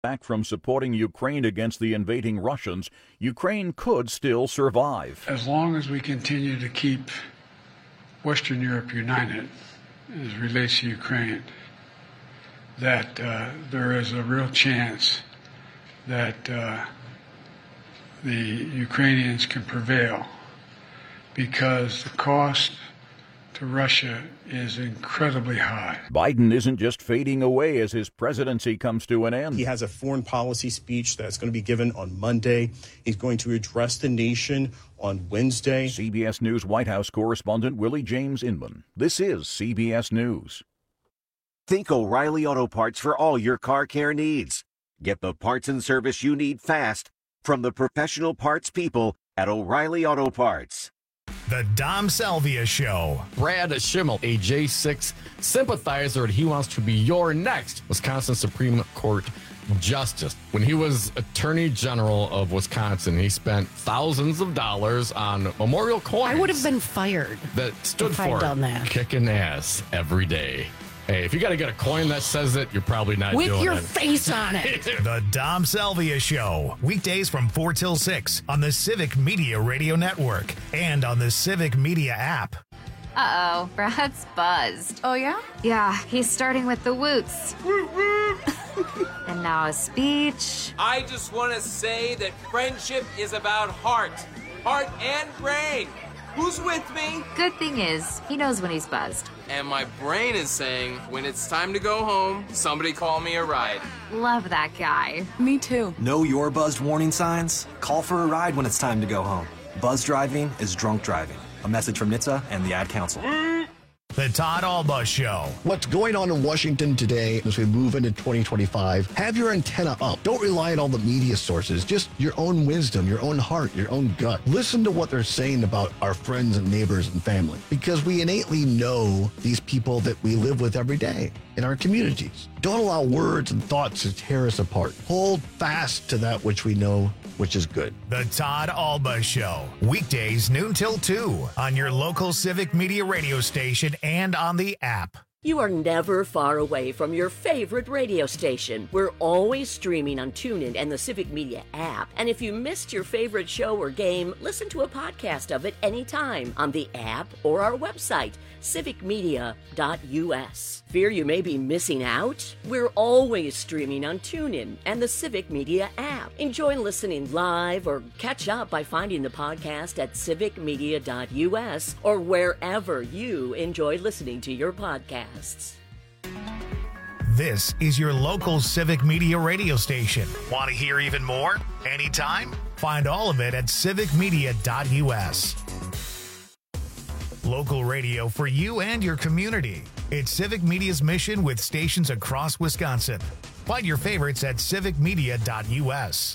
back from supporting Ukraine against the invading Russians, Ukraine could still survive. As long as we continue to keep Western Europe united as it relates to Ukraine, that there is a real chance that the Ukrainians can prevail, because the cost to Russia is incredibly high. Biden isn't just fading away as his presidency comes to an end. He has a foreign policy speech that's going to be given on Monday. He's going to address the nation on Wednesday. CBS News White House correspondent Willie James Inman. This is CBS News. Think O'Reilly Auto Parts for all your car care needs. Get the parts and service you need fast from the professional parts people at O'Reilly Auto Parts. The Dom Salvia Show. Brad Schimmel, a J6 sympathizer, he wants to be your next Wisconsin Supreme Court justice. When he was Attorney General of Wisconsin, he spent thousands of dollars on memorial coins. I would have been fired. That stood for kicking ass every day. Hey, if you got to get a coin that says it, you're probably not doing it. With your face on it. The Dom Salvia Show. Weekdays from 4 till 6 on the Civic Media Radio Network and on the Civic Media app. Uh-oh, Brad's buzzed. Oh, yeah? Yeah, he's starting with the woots. And now a speech. I just want to say that friendship is about heart and brain. Who's with me? Good thing is, he knows when he's buzzed. And my brain is saying, when it's time to go home, somebody call me a ride. Love that guy. Me too. Know your buzzed warning signs? Call for a ride when it's time to go home. Buzz driving is drunk driving. A message from NHTSA and the Ad Council. The Todd Alba Show. What's going on in Washington today as we move into 2025? Have your antenna up. Don't rely on all the media sources. Just your own wisdom, your own heart, your own gut. Listen to what they're saying about our friends and neighbors and family, because we innately know these people that we live with every day in our communities. Don't allow words and thoughts to tear us apart. Hold fast to that which we know, which is good. The Todd Alba Show. Weekdays noon till 2 on your local Civic Media radio station and on the app. You are never far away from your favorite radio station. We're always streaming on TuneIn and the Civic Media app. And if you missed your favorite show or game, listen to a podcast of it anytime on the app or our website, civicmedia.us. Fear you may be missing out? We're always streaming on TuneIn and the Civic Media app. Enjoy listening live or catch up by finding the podcast at civicmedia.us or wherever you enjoy listening to your podcasts. This is your local Civic Media radio station. Want to hear even more? Anytime? Find all of it at civicmedia.us. Local radio for you and your community. It's Civic Media's mission with stations across Wisconsin. Find your favorites at civicmedia.us.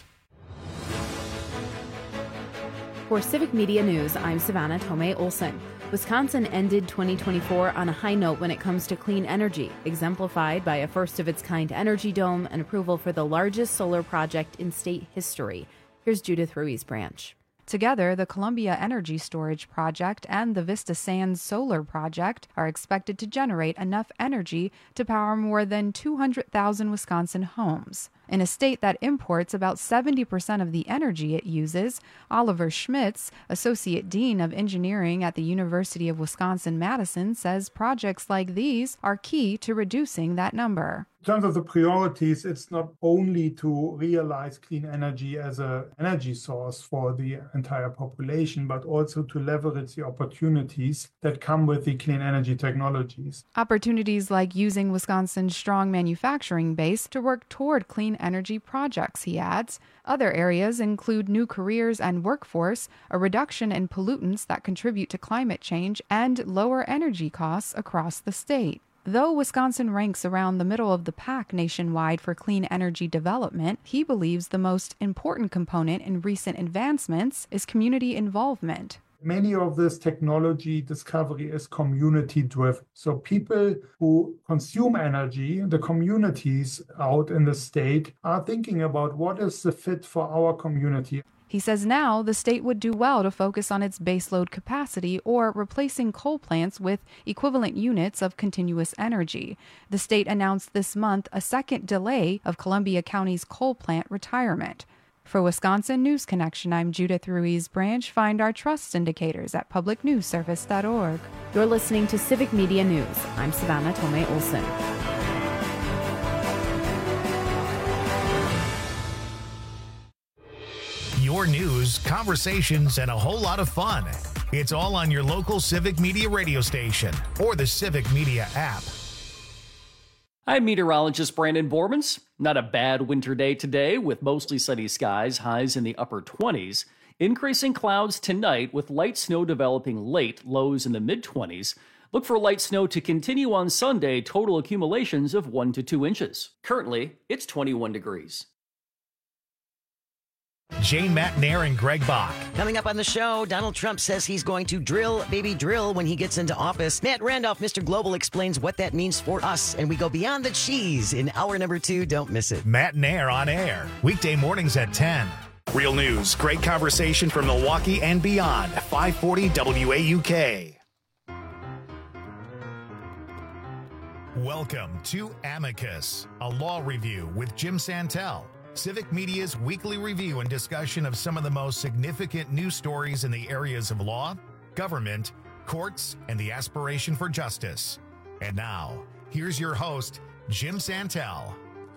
For Civic Media News, I'm Savannah Tomei Olson. Wisconsin ended 2024 on a high note when it comes to clean energy, exemplified by a first-of-its-kind energy dome and approval for the largest solar project in state history. Here's Judith Ruiz-Branch. Together, the Columbia Energy Storage Project and the Vista Sands Solar Project are expected to generate enough energy to power more than 200,000 Wisconsin homes. In a state that imports about 70% of the energy it uses, Oliver Schmitz, Associate Dean of Engineering at the University of Wisconsin-Madison, says projects like these are key to reducing that number. In terms of the priorities, it's not only to realize clean energy as an energy source for the entire population, but also to leverage the opportunities that come with the clean energy technologies. Opportunities like using Wisconsin's strong manufacturing base to work toward clean energy projects, he adds. Other areas include new careers and workforce, a reduction in pollutants that contribute to climate change, and lower energy costs across the state. Though Wisconsin ranks around the middle of the pack nationwide for clean energy development, he believes the most important component in recent advancements is community involvement. Many of this technology discovery is community driven. So people who consume energy, the communities out in the state, are thinking about what is the fit for our community. He says now the state would do well to focus on its baseload capacity or replacing coal plants with equivalent units of continuous energy. The state announced this month a second delay of Columbia County's coal plant retirement. For Wisconsin News Connection, I'm Judith Ruiz Branch. Find our trust indicators at publicnewsservice.org. You're listening to Civic Media News. I'm Savannah Tomei Olson. Your news, conversations, and a whole lot of fun. It's all on your local Civic Media radio station or the Civic Media app. I'm meteorologist Brandon Bormans. Not a bad winter day today with mostly sunny skies, highs in the upper 20s. Increasing clouds tonight with light snow developing late, lows in the mid-20s. Look for light snow to continue on Sunday, total accumulations of 1 to 2 inches. Currently, it's 21 degrees. Jane Matnair and Greg Bach. Coming up on the show, Donald Trump says he's going to drill, baby, drill when he gets into office. Matt Randolph, Mr. Global, explains what that means for us, and we go beyond the cheese in hour number 2. Don't miss it. Matnair on air, weekday mornings at 10. Real news, great conversation from Milwaukee and beyond. 540 WAUK. Welcome to Amicus, a law review with Jim Santel. Civic Media's weekly review and discussion of some of the most significant news stories in the areas of law, government, courts, and the aspiration for justice. And now, here's your host, Jim Santel.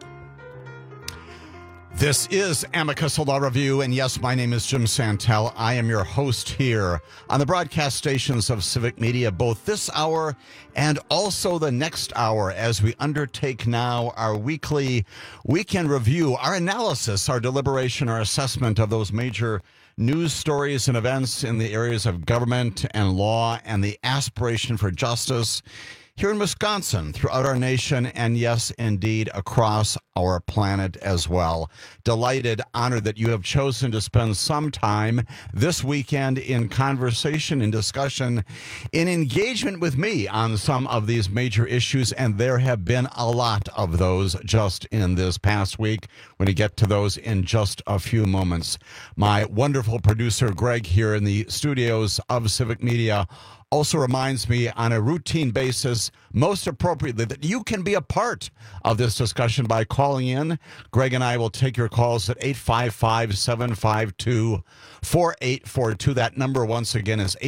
This is Amicus, a law review, and yes, my name is Jim Santel. I am your host here on the broadcast stations of Civic Media, both this hour and also the next hour, as we undertake now our weekly weekend review, our analysis, our deliberation, our assessment of those major news stories and events in the areas of government and law and the aspiration for justice here in Wisconsin, throughout our nation, and yes, indeed, across our planet as well. Delighted, honored that you have chosen to spend some time this weekend in conversation, in discussion, in engagement with me on some of these major issues, and there have been a lot of those just in this past week. We're going to get to those in just a few moments. My wonderful producer, Greg, here in the studios of Civic Media, also reminds me on a routine basis, most appropriately, that you can be a part of this discussion by calling in. Greg and I will take your calls at 855-752-4842. That number, once again, is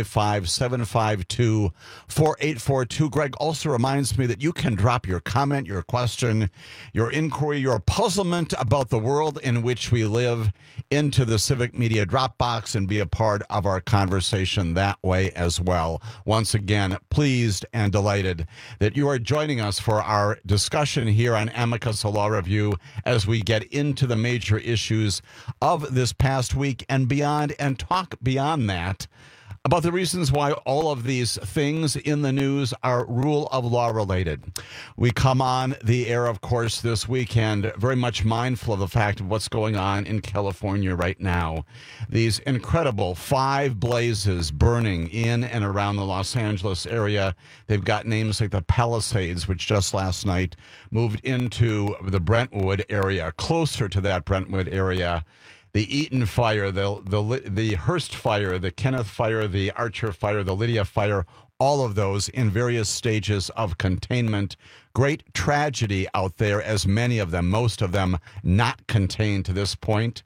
855-752-4842. Greg also reminds me that you can drop your comment, your question, your inquiry, your puzzlement about the world in which we live into the Civic Media Dropbox and be a part of our conversation that way as well. Once again, pleased and delighted that you are joining us for our discussion here on Amicus, a law review, as we get into the major issues of this past week and beyond, and talk beyond that about the reasons why all of these things in the news are rule of law related. We come on the air, of course, this weekend, very much mindful of the fact of what's going on in California right now. These incredible 5 blazes burning in and around the Los Angeles area. They've got names like the Palisades, which just last night moved into the Brentwood area, closer to that Brentwood area. The Eaton fire, the Hearst fire, the Kenneth fire, the Archer fire, the Lydia fire, all of those in various stages of containment. Great tragedy out there, as many of them, most of them, not contained to this point.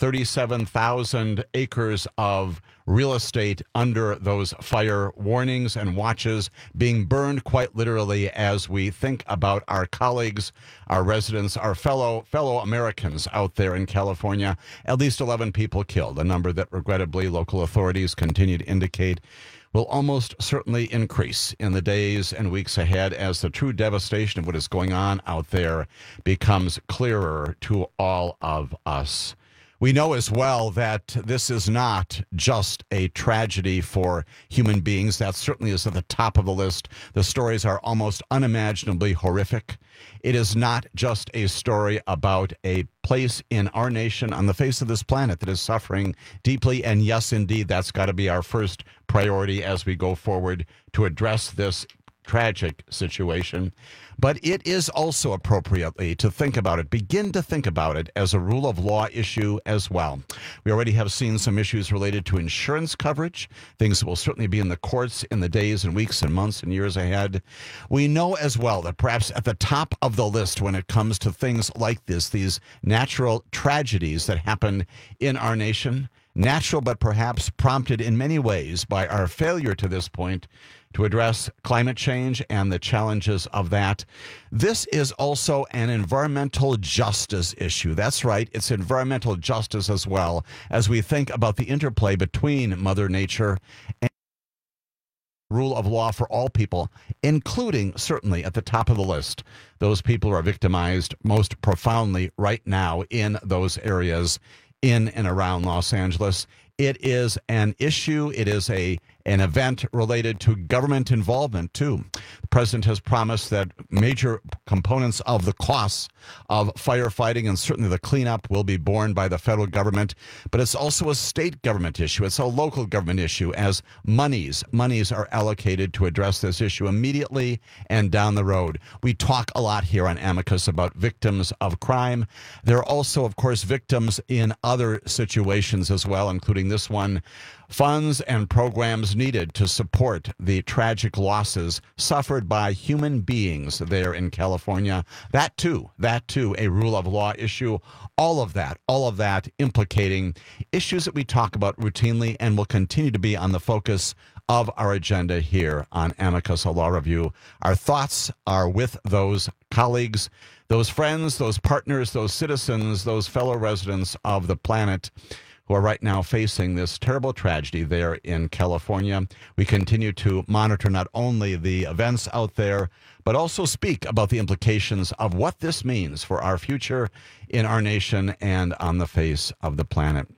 37,000 acres of real estate under those fire warnings and watches being burned quite literally as we think about our colleagues, our residents, our fellow Americans out there in California. At least 11 people killed, a number that regrettably local authorities continue to indicate will almost certainly increase in the days and weeks ahead as the true devastation of what is going on out there becomes clearer to all of us. We know as well that this is not just a tragedy for human beings. That certainly is at the top of the list. The stories are almost unimaginably horrific. It is not just a story about a place in our nation on the face of this planet that is suffering deeply. And yes, indeed, that's got to be our first priority as we go forward to address this tragic situation. But it is also appropriately to think about it, begin to think about it as a rule of law issue as well. We already have seen some issues related to insurance coverage, things that will certainly be in the courts in the days and weeks and months and years ahead. We know as well that perhaps at the top of the list when it comes to things like this, these natural tragedies that happen in our nation, natural but perhaps prompted in many ways by our failure to this point to address climate change and the challenges of that. This is also an environmental justice issue. That's right. It's environmental justice as well as we think about the interplay between Mother Nature and rule of law for all people, including certainly at the top of the list, those people who are victimized most profoundly right now in those areas in and around Los Angeles. It is an issue. It is an event related to government involvement, too. The president has promised that major components of the costs of firefighting and certainly the cleanup will be borne by the federal government. But it's also a state government issue. It's a local government issue as monies are allocated to address this issue immediately and down the road. We talk a lot here on Amicus about victims of crime. There are also, of course, victims in other situations as well, including this one. Funds and programs needed to support the tragic losses suffered by human beings there in California. That too, a rule of law issue. All of that implicating issues that we talk about routinely and will continue to be on the focus of our agenda here on Amicus, a Law Review. Our thoughts are with those colleagues, those friends, those partners, those citizens, those fellow residents of the planet who are right now facing this terrible tragedy there in California. We continue to monitor not only the events out there, but also speak about the implications of what this means for our future in our nation and on the face of the planet.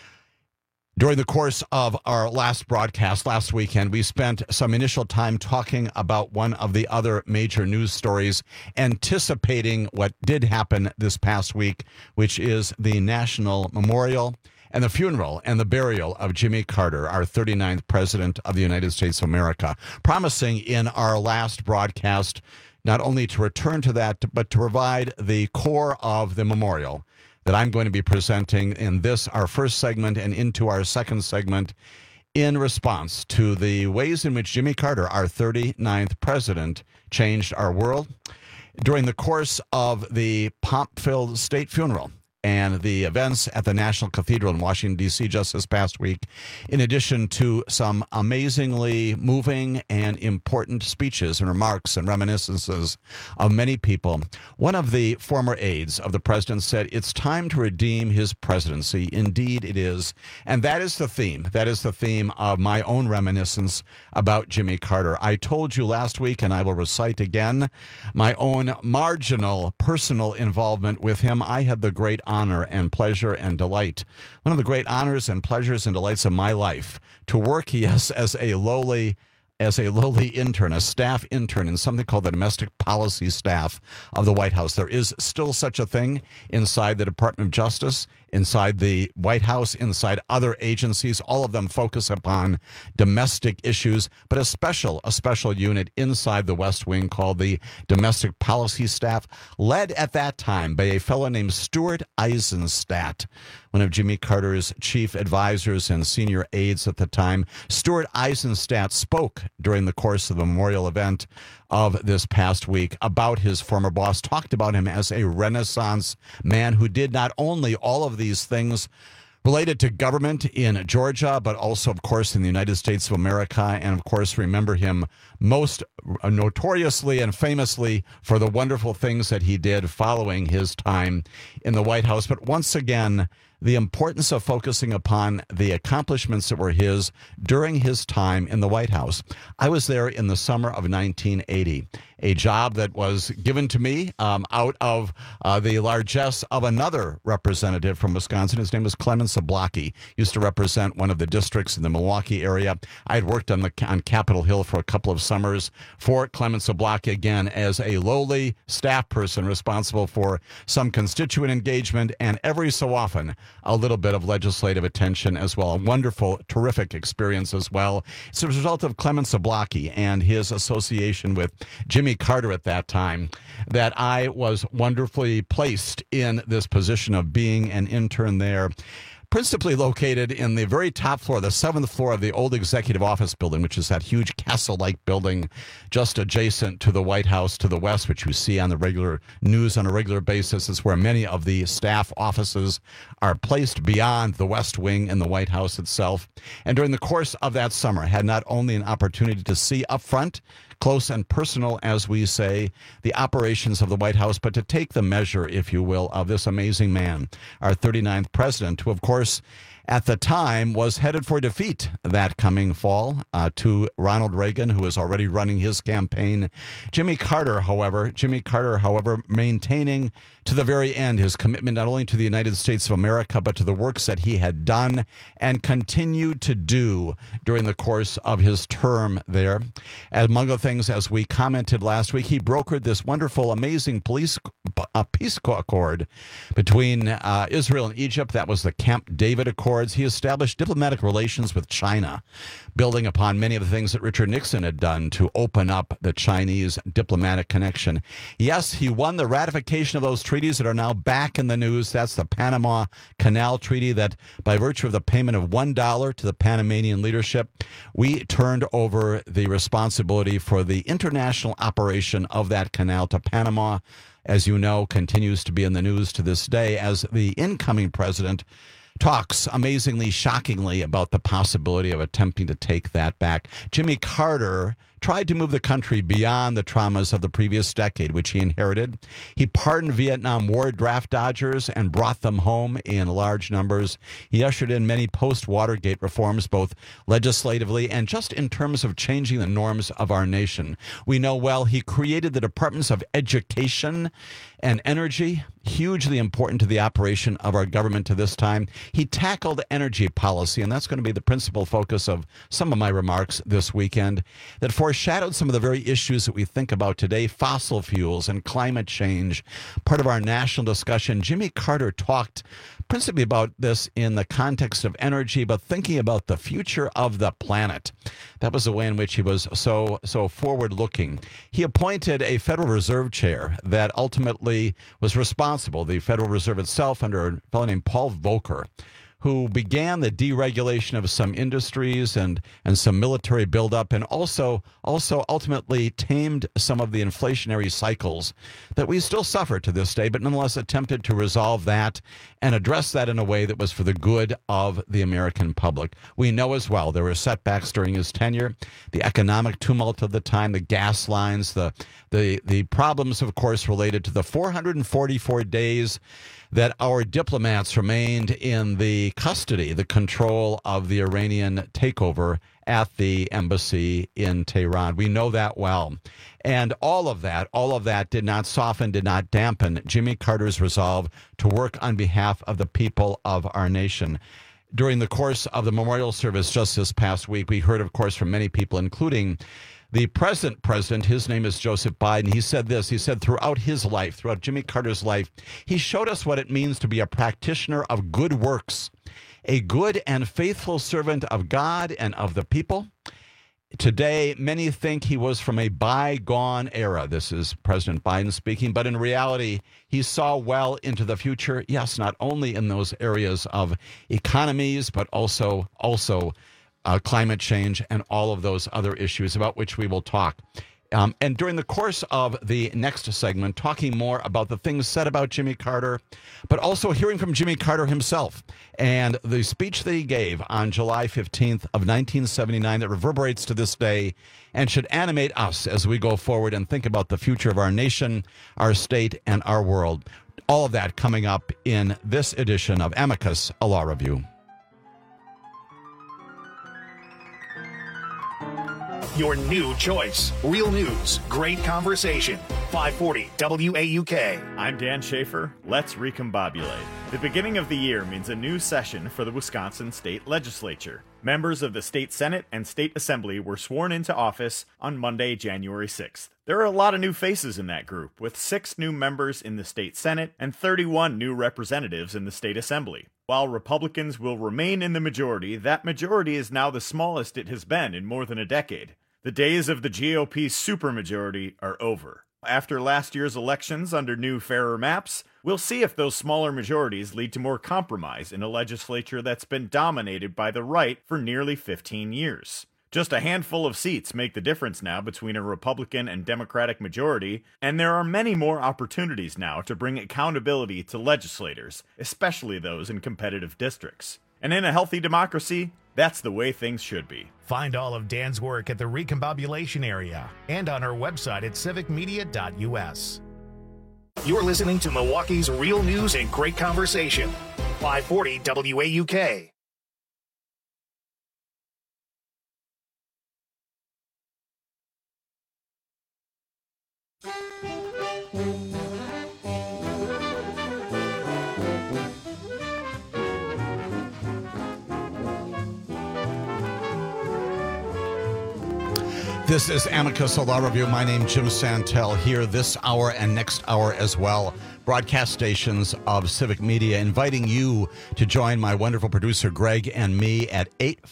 During the course of our last broadcast last weekend, we spent some initial time talking about one of the other major news stories, anticipating what did happen this past week, which is the national memorial and the funeral and the burial of Jimmy Carter, our 39th president of the United States of America, promising in our last broadcast not only to return to that, but to provide the core of the memorial that I'm going to be presenting in this, our first segment, and into our second segment in response to the ways in which Jimmy Carter, our 39th president, changed our world. During the course of the pomp-filled state funeral and the events at the National Cathedral in Washington, D.C. just this past week, in addition to some amazingly moving and important speeches and remarks and reminiscences of many people, one of the former aides of the president said, "It's time to redeem his presidency." Indeed, it is. And that is the theme. That is the theme of my own reminiscence about Jimmy Carter. I told you last week, and I will recite again, my own marginal personal involvement with him. I had the great honor and pleasure and delight, one of the great honors and pleasures and delights of my life, to work, yes, as a lowly intern, a staff intern in something called the domestic policy staff of the White House. There is still such a thing inside the Department of Justice, inside the White House, inside other agencies. All of them focus upon domestic issues, but a special unit inside the West Wing called the Domestic Policy Staff, led at that time by a fellow named Stuart Eizenstat, one of Jimmy Carter's chief advisors and senior aides at the time. Stuart Eizenstat spoke during the course of the memorial event of this past week about his former boss, talked about him as a Renaissance man who did not only all of these things related to government in Georgia, but also, of course, in the United States of America. And, of course, remember him most notoriously and famously for the wonderful things that he did following his time in the White House. But once again, the importance of focusing upon the accomplishments that were his during his time in the White House. I was there in the summer of 1980, a job that was given to me out of the largesse of another representative from Wisconsin. His name was Clement Zablocki. Used to represent one of the districts in the Milwaukee area. I had worked on Capitol Hill for a couple of summers for Clement Zablocki, again, as a lowly staff person responsible for some constituent engagement, and every so often a little bit of legislative attention as well. A wonderful, terrific experience as well. It's a result of Clement Zablocki and his association with Jimmy Carter at that time that I was wonderfully placed in this position of being an intern there, principally located in the very top floor, the 7th floor of the old executive office building, which is that huge castle-like building just adjacent to the White House to the west, which you see on the regular news on a regular basis. It's where many of the staff offices are placed beyond the West Wing and the White House itself. And during the course of that summer, I had not only an opportunity to see up front, close and personal, as we say, the operations of the White House, but to take the measure, if you will, of this amazing man, our 39th president, who, of course, at the time was headed for defeat that coming fall to Ronald Reagan, who was already running his campaign. Jimmy Carter, however, maintaining to the very end his commitment not only to the United States of America, but to the works that he had done and continued to do during the course of his term there. Among other things, as we commented last week, he brokered this wonderful, amazing peace accord between Israel and Egypt. That was the Camp David Accords. He established diplomatic relations with China, building upon many of the things that Richard Nixon had done to open up the Chinese diplomatic connection. Yes, he won the ratification of those treaties that are now back in the news. That's the Panama Canal Treaty that, by virtue of the payment of $1 to the Panamanian leadership, we turned over the responsibility for the international operation of that canal to Panama. As you know, continues to be in the news to this day as the incoming president talks amazingly, shockingly about the possibility of attempting to take that back. Jimmy Carter tried to move the country beyond the traumas of the previous decade, which he inherited. He pardoned Vietnam War draft dodgers and brought them home in large numbers. He ushered in many post-Watergate reforms, both legislatively and just in terms of changing the norms of our nation. We know well he created the Departments of Education and Energy, hugely important to the operation of our government to this time. He tackled energy policy, and that's going to be the principal focus of some of my remarks this weekend, that foreshadowed some of the very issues that we think about today, fossil fuels and climate change, part of our national discussion. Jimmy Carter talked principally about this in the context of energy, but thinking about the future of the planet. That was the way in which he was so forward-looking. He appointed a Federal Reserve chair that ultimately was responsible, the Federal Reserve itself, under a fellow named Paul Volcker, who began the deregulation of some industries and some military buildup, and also ultimately tamed some of the inflationary cycles that we still suffer to this day, but nonetheless attempted to resolve that and address that in a way that was for the good of the American public. We know as well there were setbacks during his tenure, the economic tumult of the time, the gas lines, the problems, of course, related to the 444 days that our diplomats remained in the custody, the control of the Iranian takeover at the embassy in Tehran. We know that well. And all of that did not soften, did not dampen Jimmy Carter's resolve to work on behalf of the people of our nation. During the course of the memorial service just this past week, we heard, of course, from many people, including the present president. His name is Joseph Biden. He said this. He said throughout his life, throughout Jimmy Carter's life, he showed us what it means to be a practitioner of good works, a good and faithful servant of God and of the people. Today, many think he was from a bygone era. This is President Biden speaking, but in reality, he saw well into the future. Yes, not only in those areas of economies, but also climate change and all of those other issues about which we will talk. And during the course of the next segment, talking more about the things said about Jimmy Carter, but also hearing from Jimmy Carter himself and the speech that he gave on July 15th of 1979 that reverberates to this day and should animate us as we go forward and think about the future of our nation, our state, and our world. All of that coming up in this edition of Amicus, a Law Review. Your new choice. Real news, great conversation. 540 WAUK. I'm Dan Schaefer. Let's recombobulate. The beginning of the year means a new session for the Wisconsin State Legislature. Members of the State Senate and State Assembly were sworn into office on Monday, January 6th. There are a lot of new faces in that group, with 6 new members in the State Senate and 31 new representatives in the State Assembly. While Republicans will remain in the majority, that majority is now the smallest it has been in more than a decade. The days of the GOP supermajority are over. After last year's elections under new, fairer maps, we'll see if those smaller majorities lead to more compromise in a legislature that's been dominated by the right for nearly 15 years. Just a handful of seats make the difference now between a Republican and Democratic majority, and there are many more opportunities now to bring accountability to legislators, especially those in competitive districts. And in a healthy democracy, that's the way things should be. Find all of Dan's work at the Recombobulation Area and on our website at civicmedia.us. You're listening to Milwaukee's real news and great conversation. 540 WAUK. This is Amicus, a law review. My name is Jim Santel, here this hour and next hour as well. Broadcast stations of Civic Media, inviting you to join my wonderful producer Greg and me at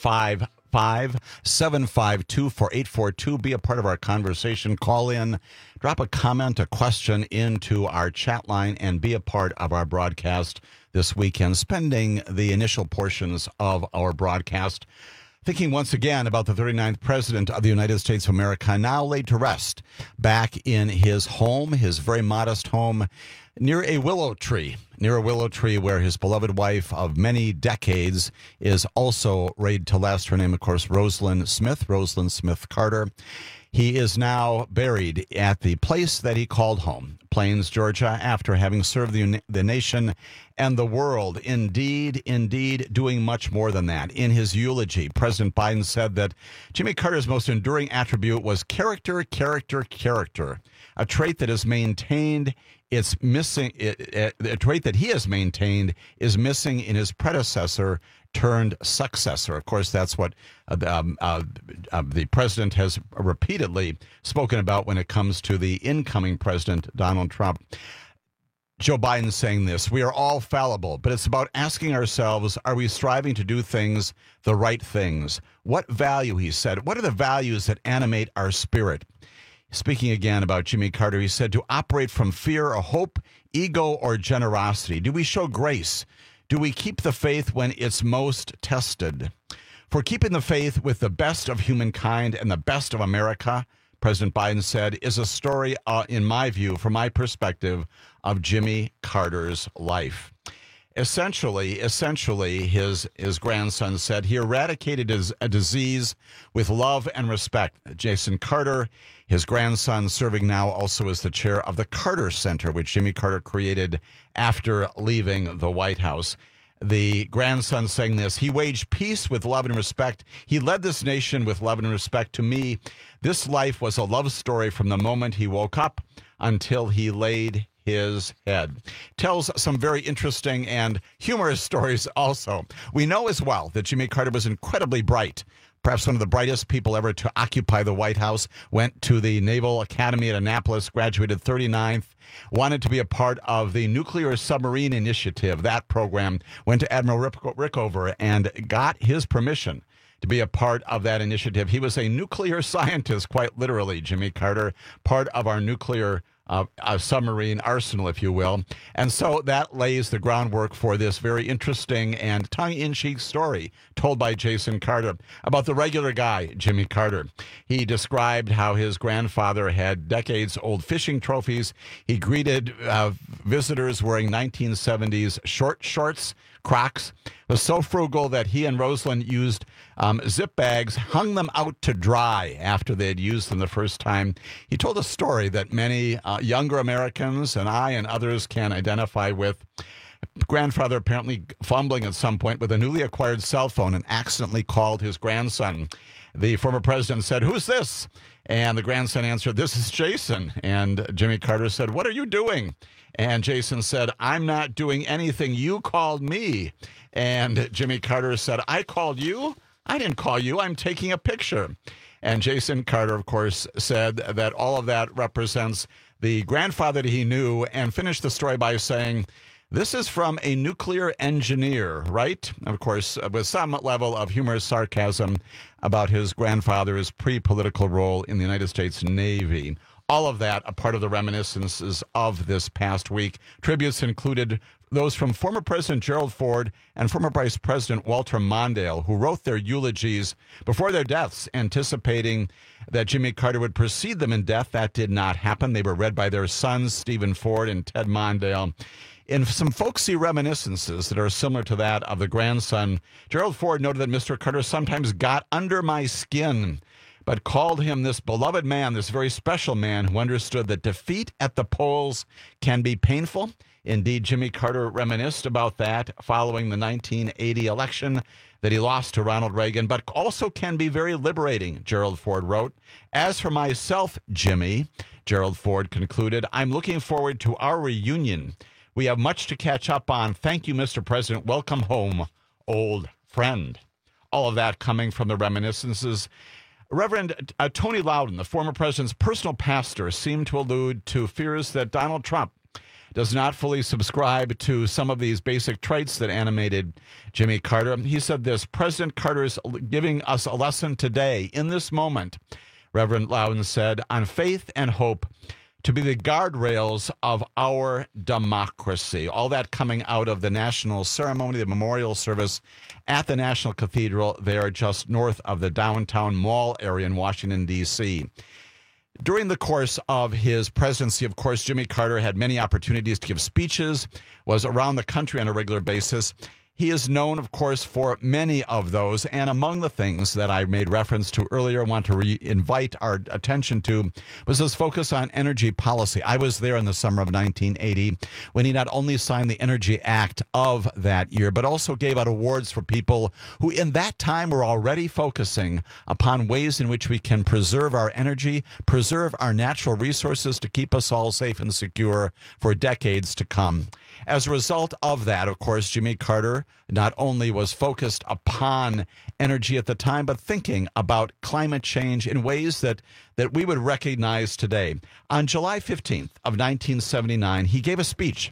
855-752-4842. Be a part of our conversation. Call in, drop a comment, a question into our chat line, and be a part of our broadcast this weekend, spending the initial portions of our broadcast thinking once again about the 39th President of the United States of America, now laid to rest back in his home, his very modest home, near a willow tree where his beloved wife of many decades is also laid to rest. Her name, of course, Rosalind Smith Carter. He is now buried at the place that he called home, Plains, Georgia, after having served the nation and the world. Indeed, doing much more than that. In his eulogy, President Biden said that Jimmy Carter's most enduring attribute was character. A trait that is maintained, a trait that he has maintained is missing in his predecessor turned successor. Of course, that's what the president has repeatedly spoken about when it comes to the incoming president, Donald Trump. Joe Biden saying this: we are all fallible, but it's about asking ourselves, are we striving to do things, the right things? What value, he said, what are the values that animate our spirit? Speaking again about Jimmy Carter, he said, to operate from fear or hope, ego or generosity. Do we show grace? Do we keep the faith when it's most tested? For keeping the faith with the best of humankind and the best of America, President Biden said, is a story, in my view, from my perspective, of Jimmy Carter's life. Essentially, his grandson said he eradicated a disease with love and respect. Jason Carter, his grandson, serving now also as the chair of the Carter Center, which Jimmy Carter created after leaving the White House. The grandson saying this: he waged peace with love and respect. He led this nation with love and respect. To me, this life was a love story from the moment he woke up until he laid his head. Tells some very interesting and humorous stories also. We know as well that Jimmy Carter was incredibly bright. Perhaps one of the brightest people ever to occupy the White House. Went to the Naval Academy at Annapolis, graduated 39th, wanted to be a part of the Nuclear Submarine Initiative. That program, went to Admiral Rickover and got his permission to be a part of that initiative. He was a nuclear scientist, quite literally, Jimmy Carter, part of our nuclear submarine arsenal, if you will. And so that lays the groundwork for this very interesting and tongue-in-cheek story told by Jason Carter about the regular guy, Jimmy Carter. He described how his grandfather had decades-old fishing trophies. He greeted visitors wearing 1970s short shorts, Crocs. Was so frugal that he and Rosalind used zip bags, hung them out to dry after they had used them the first time. He told a story that many younger Americans and I and others can identify with. Grandfather apparently fumbling at some point with a newly acquired cell phone and accidentally called his grandson. The former president said, "Who's this?" And the grandson answered, "This is Jason." And Jimmy Carter said, "What are you doing?" And Jason said, "I'm not doing anything. You called me." And Jimmy Carter said, "I called you? I didn't call you. I'm taking a picture. And Jason Carter, of course, said that all of that represents the grandfather that he knew, and finished the story by saying, this is from a nuclear engineer, right? Of course, with some level of humorous sarcasm about his grandfather's pre-political role in the United States Navy. All of that a part of the reminiscences of this past week. Tributes included those from former President Gerald Ford and former Vice President Walter Mondale, who wrote their eulogies before their deaths, anticipating that Jimmy Carter would precede them in death. That did not happen. They were read by their sons, Stephen Ford and Ted Mondale. In some folksy reminiscences that are similar to that of the grandson, Gerald Ford noted that Mr. Carter sometimes got under my skin, but called him this beloved man, this very special man who understood that defeat at the polls can be painful. Indeed, Jimmy Carter reminisced about that following the 1980 election that he lost to Ronald Reagan, but also can be very liberating, Gerald Ford wrote. As for myself, Jimmy, Gerald Ford concluded, I'm looking forward to our reunion. We have much to catch up on. Thank you, Mr. President. Welcome home, old friend. All of that coming from the reminiscences. Reverend Tony Loudon, the former president's personal pastor, seemed to allude to fears that Donald Trump does not fully subscribe to some of these basic traits that animated Jimmy Carter. He said this, President Carter is giving us a lesson today, in this moment, Reverend Loudon said, on faith and hope to be the guardrails of our democracy. All that coming out of the national ceremony, the memorial service at the National Cathedral there just north of the downtown mall area in Washington, D.C. During the course of his presidency, of course, Jimmy Carter had many opportunities to give speeches, was around the country on a regular basis. He is known, of course, for many of those. And among the things that I made reference to earlier, I want to invite our attention to, was his focus on energy policy. I was there in the summer of 1980 when he not only signed the Energy Act of that year, but also gave out awards for people who in that time were already focusing upon ways in which we can preserve our energy, preserve our natural resources to keep us all safe and secure for decades to come. As a result of that, of course, Jimmy Carter not only was focused upon energy at the time, but thinking about climate change in ways that we would recognize today. On July 15th of 1979, he gave a speech,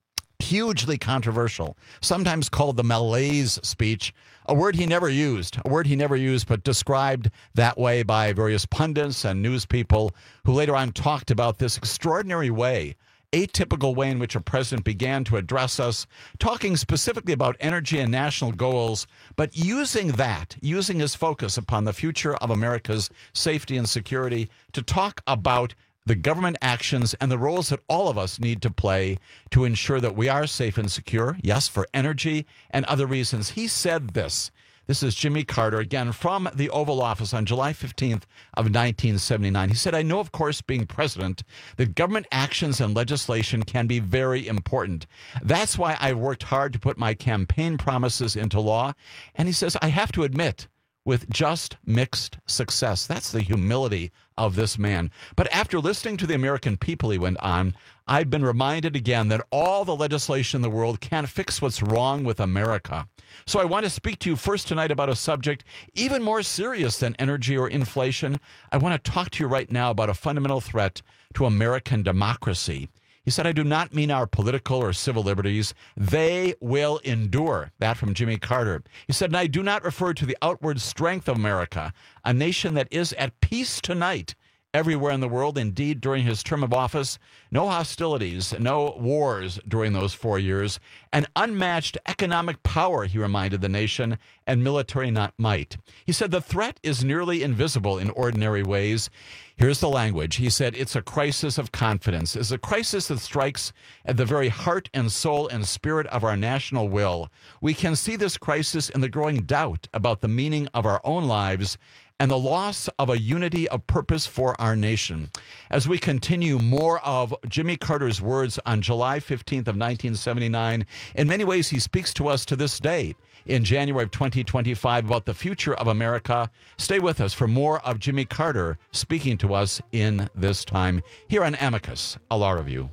hugely controversial, sometimes called the malaise speech, a word he never used, but described that way by various pundits and news people who later on talked about this extraordinary way, atypical way in which a president began to address us, talking specifically about energy and national goals, but using his focus upon the future of America's safety and security to talk about the government actions and the roles that all of us need to play to ensure that we are safe and secure, yes, for energy and other reasons. He said this. This is Jimmy Carter, again, from the Oval Office on July 15th of 1979. He said, I know, of course, being president, that government actions and legislation can be very important. That's why I worked hard to put my campaign promises into law. And he says, I have to admit, with just mixed success. That's the humility of this man. But after listening to the American people, he went on, I've been reminded again that all the legislation in the world can't fix what's wrong with America. So I want to speak to you first tonight about a subject even more serious than energy or inflation. I want to talk to you right now about a fundamental threat to American democracy. He said, I do not mean our political or civil liberties. They will endure. That from Jimmy Carter. He said, and I do not refer to the outward strength of America, a nation that is at peace tonight everywhere in the world. Indeed, during his term of office, no hostilities, no wars during those 4 years, an unmatched economic power, he reminded the nation, and military might. He said the threat is nearly invisible in ordinary ways. Here's the language. He said, it's a crisis of confidence. It's a crisis that strikes at the very heart and soul and spirit of our national will. We can see this crisis in the growing doubt about the meaning of our own lives and the loss of a unity of purpose for our nation. As we continue more of Jimmy Carter's words on July 15th of 1979, in many ways he speaks to us to this day in January of 2025 about the future of America. Stay with us for more of Jimmy Carter speaking to us in this time here on Amicus, a Law Review.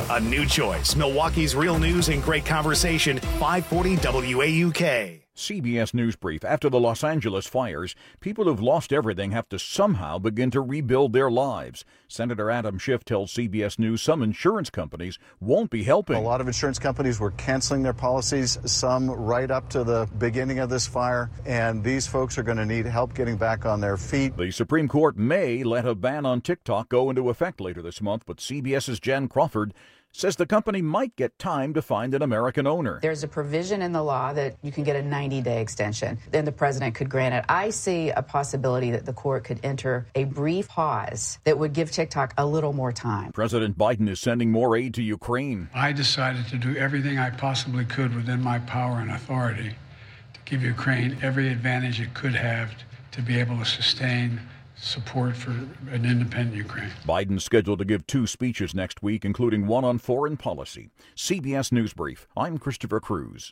A new choice. Milwaukee's Real News and Great Conversation, 540 WAUK. CBS News Brief. After the Los Angeles fires, people who've lost everything have to somehow begin to rebuild their lives. Senator Adam Schiff tells CBS News some insurance companies won't be helping. A lot of insurance companies were canceling their policies, some right up to the beginning of this fire, and these folks are going to need help getting back on their feet. The Supreme Court may let a ban on TikTok go into effect later this month, but CBS's Jen Crawford says the company might get time to find an American owner. There's a provision in the law that you can get a 90-day extension. Then the president could grant it. I see a possibility that the court could enter a brief pause that would give TikTok a little more time. President Biden is sending more aid to Ukraine. I decided to do everything I possibly could within my power and authority to give Ukraine every advantage it could have to be able to sustain support for an independent Ukraine. Biden's scheduled to give 2 speeches next week, including one on foreign policy. CBS News Brief. I'm Christopher Cruz.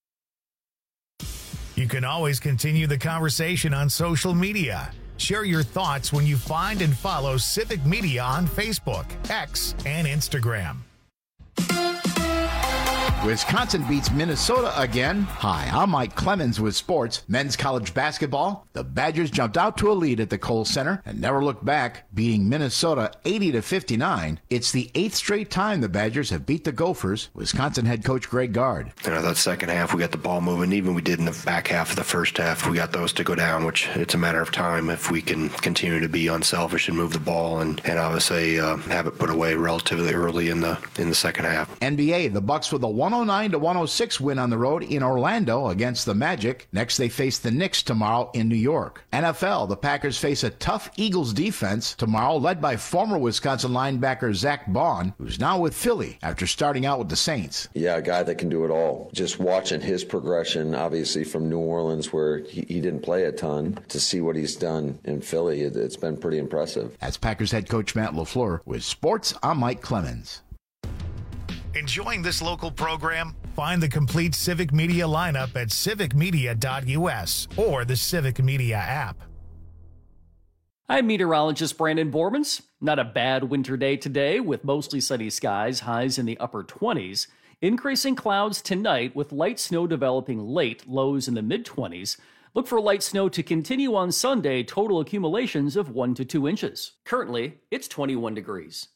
You can always continue the conversation on social media. Share your thoughts when you find and follow Civic Media on Facebook, X, and Instagram. Wisconsin beats Minnesota again. Hi, I'm Mike Clemens with sports. Men's college basketball. The Badgers jumped out to a lead at the Kohl Center and never looked back, beating Minnesota 80-59. It's the 8th straight time the Badgers have beat the Gophers. Wisconsin head coach Greg Gard. That second half, we got the ball moving. Even we did in the back half of the first half, we got those to go down, which it's a matter of time if we can continue to be unselfish and move the ball and obviously have it put away relatively early in the second half. NBA, the Bucks with a 109-106 win on the road in Orlando against the Magic. Next, they face the Knicks tomorrow in New York. NFL, the Packers face a tough Eagles defense tomorrow, led by former Wisconsin linebacker Zach Baun, who's now with Philly after starting out with the Saints. Yeah, a guy that can do it all. Just watching his progression, obviously from New Orleans, where he didn't play a ton, to see what he's done in Philly, it's been pretty impressive. That's Packers head coach Matt LaFleur. With sports, I'm Mike Clemens. Enjoying this local program? Find the complete Civic Media lineup at civicmedia.us or the Civic Media app. I'm meteorologist Brandon Bormans. Not a bad winter day today with mostly sunny skies, highs in the upper 20s. Increasing clouds tonight with light snow developing late, lows in the mid-20s. Look for light snow to continue on Sunday, total accumulations of 1 to 2 inches. Currently, it's 21 degrees.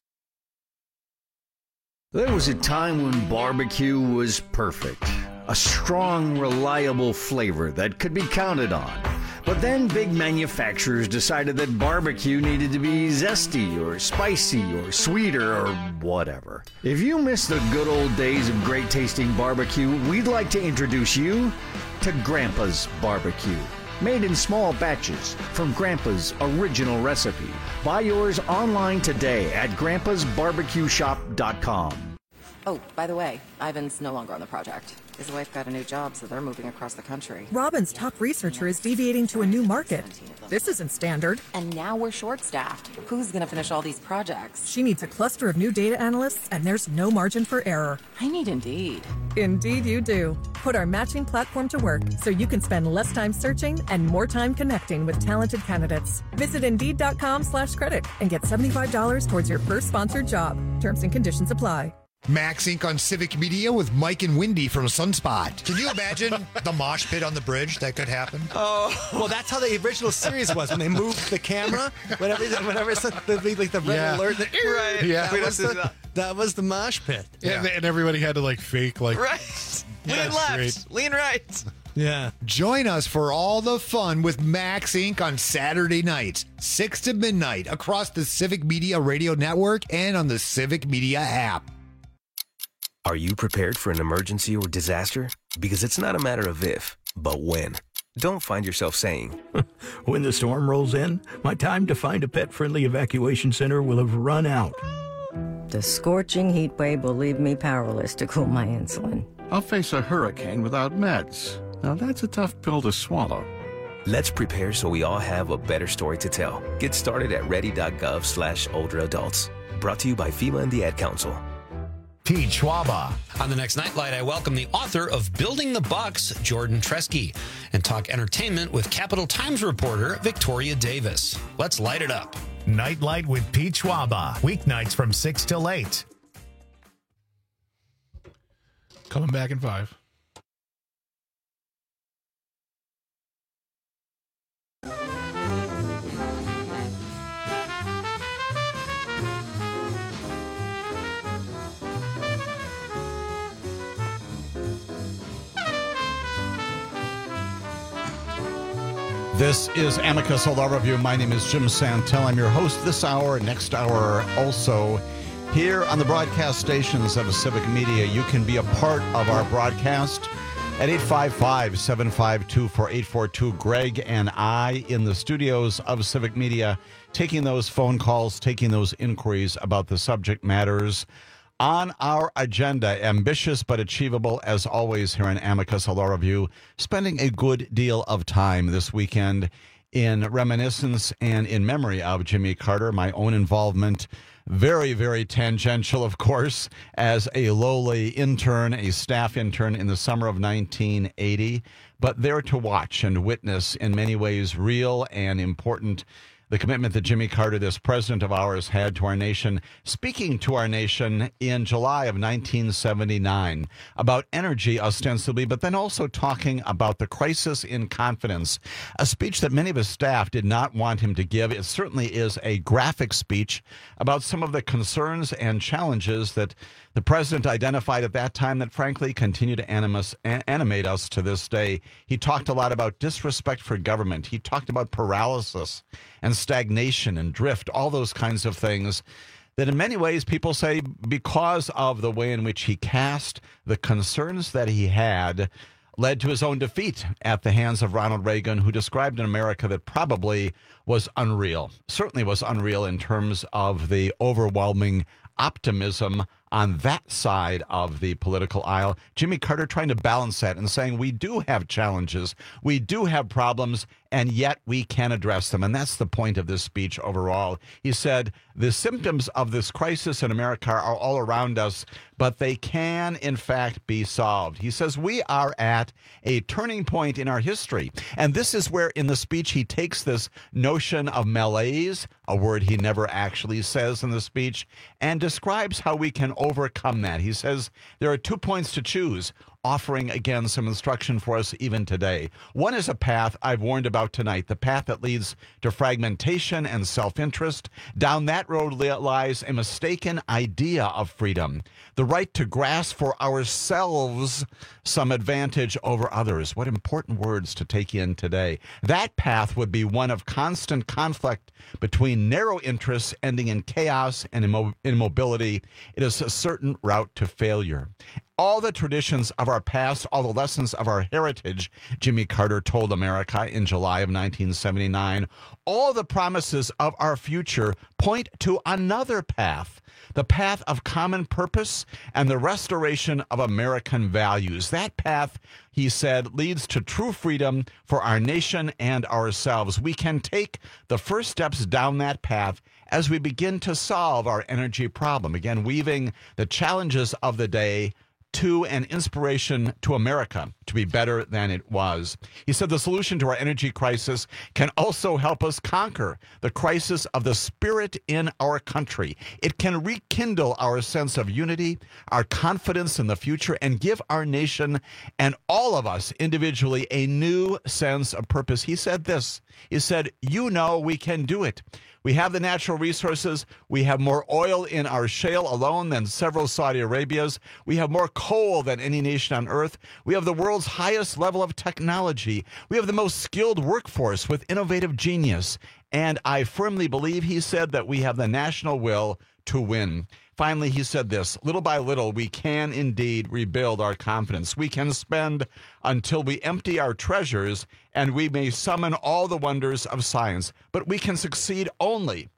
There was a time when barbecue was perfect. A strong, reliable flavor that could be counted on. But then big manufacturers decided that barbecue needed to be zesty or spicy or sweeter or whatever. If you miss the good old days of great tasting barbecue, we'd like to introduce you to Grandpa's Barbecue. Made in small batches from Grandpa's original recipe. Buy yours online today at grandpasbarbecueshop.com. Oh, by the way, Ivan's no longer on the project. His wife got a new job, so they're moving across the country. Robin's top researcher is deviating to a new market. This isn't standard. And now we're short-staffed. Who's going to finish all these projects? She needs a cluster of new data analysts, and there's no margin for error. I need Indeed. Indeed you do. Put our matching platform to work so you can spend less time searching and more time connecting with talented candidates. Visit Indeed.com/credit and get $75 towards your first sponsored job. Terms and conditions apply. Max Inc. on Civic Media with Mike and Wendy from Sunspot. Can you imagine the mosh pit on the bridge that could happen? Oh, well, that's how the original series was when they moved the camera. Whenever it's like the red alert, right? Yeah, that was the mosh pit. Yeah, and everybody had to fake right. Lean left, lean right. Yeah. Join us for all the fun with Max Inc. on Saturday nights, 6 to midnight, across the Civic Media Radio Network and on the Civic Media app. Are you prepared for an emergency or disaster? Because it's not a matter of if, but when. Don't find yourself saying, when the storm rolls in, my time to find a pet-friendly evacuation center will have run out. The scorching heat wave will leave me powerless to cool my insulin. I'll face a hurricane without meds. Now that's a tough pill to swallow. Let's prepare so we all have a better story to tell. Get started at ready.gov/older adults. Brought to you by FEMA and the Ad Council. Pete Schwaba. On the next Nightlight, I welcome the author of Building the Bucks, Jordan Tresky, and talk entertainment with Capital Times reporter Victoria Davis. Let's light it up. Nightlight with Pete Schwaba, weeknights from 6 till 8. Coming back in 5. This is Amicus, a law review. My name is Jim Santel. I'm your host this hour, next hour also. Here on the broadcast stations of Civic Media, you can be a part of our broadcast at 855-752-4842. Greg and I in the studios of Civic Media, taking those phone calls, taking those inquiries about the subject matters on our agenda. Ambitious but achievable, as always, here on Amicus, a law review. Spending a good deal of time this weekend in reminiscence and in memory of Jimmy Carter. My own involvement, very, very tangential, of course, as a lowly intern, a staff intern in the summer of 1980, but there to watch and witness, in many ways real and important, the commitment that Jimmy Carter, this president of ours, had to our nation, speaking to our nation in July of 1979 about energy, ostensibly, but then also talking about the crisis in confidence, a speech that many of his staff did not want him to give. It certainly is a graphic speech about some of the concerns and challenges that the president identified at that time that, frankly, continue to animate us to this day. He talked a lot about disrespect for government. He talked about paralysis and stagnation and drift, all those kinds of things that in many ways people say because of the way in which he cast the concerns that he had led to his own defeat at the hands of Ronald Reagan, who described an America that probably was unreal, certainly was unreal in terms of the overwhelming optimism on that side of the political aisle. Jimmy Carter trying to balance that and saying we do have challenges, we do have problems, and yet we can address them. And that's the point of this speech overall. He said the symptoms of this crisis in America are all around us, but they can, in fact, be solved. He says we are at a turning point in our history. And this is where, in the speech, he takes this notion of malaise, a word he never actually says in the speech, and describes how we can overcome that. He says there are 2 points to choose, offering, again, some instruction for us even today. One is a path I've warned about tonight, the path that leads to fragmentation and self-interest. Down that road lies a mistaken idea of freedom, the right to grasp for ourselves some advantage over others. What important words to take in today. That path would be one of constant conflict between narrow interests ending in chaos and immobility. It is a certain route to failure. All the traditions of our past, all the lessons of our heritage, Jimmy Carter told America in July of 1979, all the promises of our future point to another path, the path of common purpose and the restoration of American values. That path, he said, leads to true freedom for our nation and ourselves. We can take the first steps down that path as we begin to solve our energy problem. Again, weaving the challenges of the day to an inspiration to America to be better than it was. He said the solution to our energy crisis can also help us conquer the crisis of the spirit in our country. It can rekindle our sense of unity, our confidence in the future, and give our nation and all of us individually a new sense of purpose. He said this. He said, you know we can do it. We have the natural resources. We have more oil in our shale alone than several Saudi Arabias. We have more coal than any nation on earth. We have the world's highest level of technology. We have the most skilled workforce with innovative genius. And I firmly believe, he said, that we have the national will to win. Finally, he said this, little by little, we can indeed rebuild our confidence. We can spend until we empty our treasures, and we may summon all the wonders of science. But we can succeed only